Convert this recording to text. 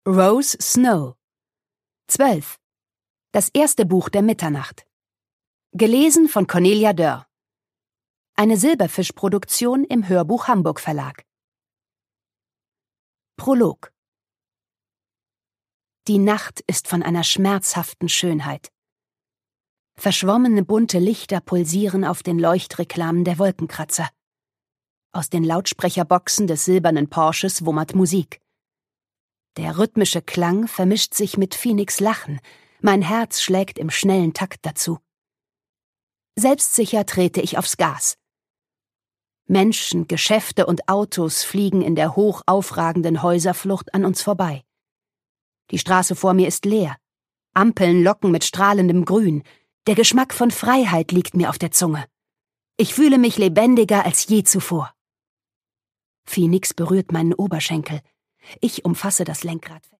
Rose Snow. 12. Das erste Buch der Mitternacht. Gelesen von Cornelia Dörr. Eine Silberfisch-Produktion im Hörbuch Hamburg Verlag. Prolog. Die Nacht ist von einer schmerzhaften Schönheit. Verschwommene bunte Lichter pulsieren auf den Leuchtreklamen der Wolkenkratzer. Aus den Lautsprecherboxen des silbernen Porsches wummert Musik. Der rhythmische Klang vermischt sich mit Phoenix' Lachen. Mein Herz schlägt im schnellen Takt dazu. Selbstsicher trete ich aufs Gas. Menschen, Geschäfte und Autos fliegen in der hoch aufragenden Häuserflucht an uns vorbei. Die Straße vor mir ist leer. Ampeln locken mit strahlendem Grün. Der Geschmack von Freiheit liegt mir auf der Zunge. Ich fühle mich lebendiger als je zuvor. Phoenix berührt meinen Oberschenkel. Ich umfasse das Lenkrad.